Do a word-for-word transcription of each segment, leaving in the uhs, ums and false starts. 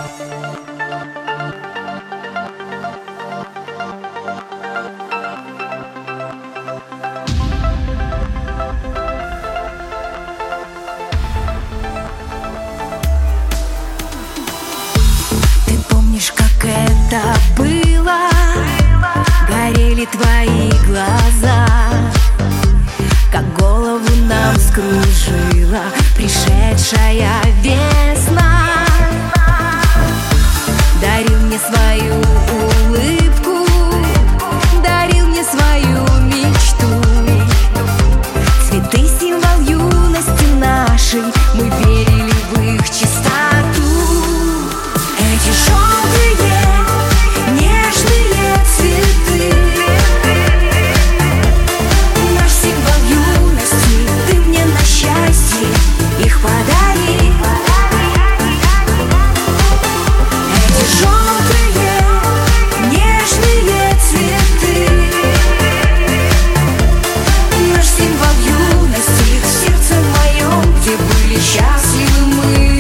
Это было, горели твои глаза, как голову нам скружила пришедшая весна. Дарил мне свою улыбку, дарил мне свою мечту. Цветы — символ юности нашей, мы верили в их чистоту. Эти желтые нежные цветы, наш символ юности, ты мне на счастье их подари. Эти желтые нежные цветы, наш символ юности в сердце моем, где были счастливы мы.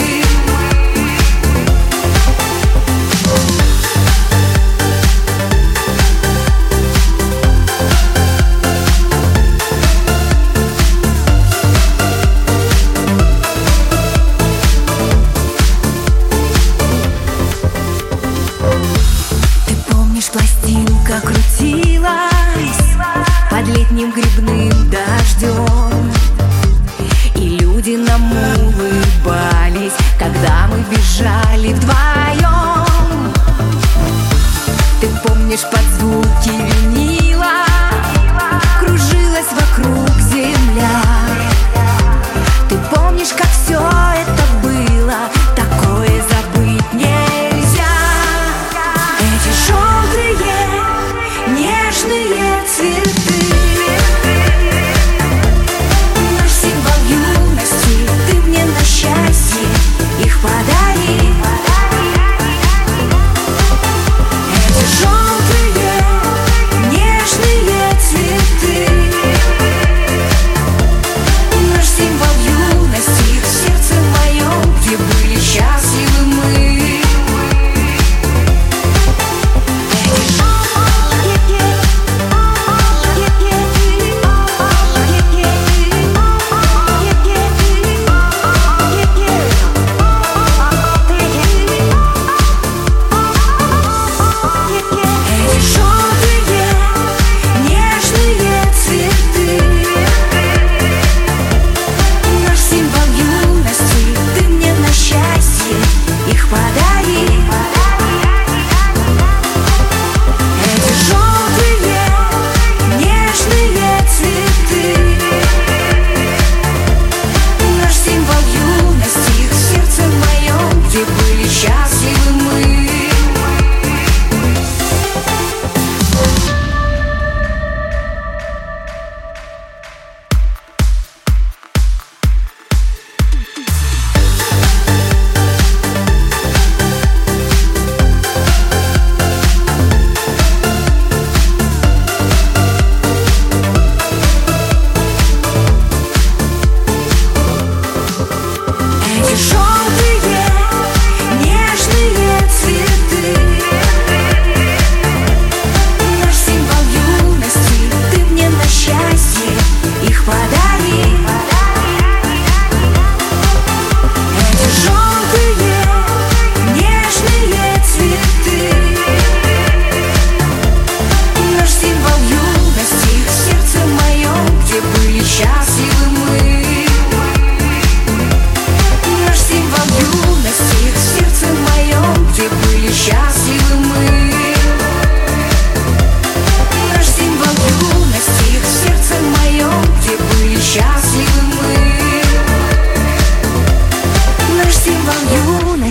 Пластинка крутилась под летним грибным дождем, и люди нам улыбались, когда мы бежали вдвоем. Ты помнишь, под звуки винила кружилась вокруг земля. Ты помнишь, как все это было, такое забыть нельзя. Эти желтые нежные цветы, наш символ юности, ты мне на счастье их подари. Эти желтые нежные цветы, наш символ юности в сердце моем, где были счастливы мы.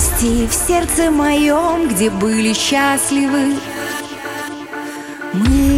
В сердце моем, где были счастливы мы.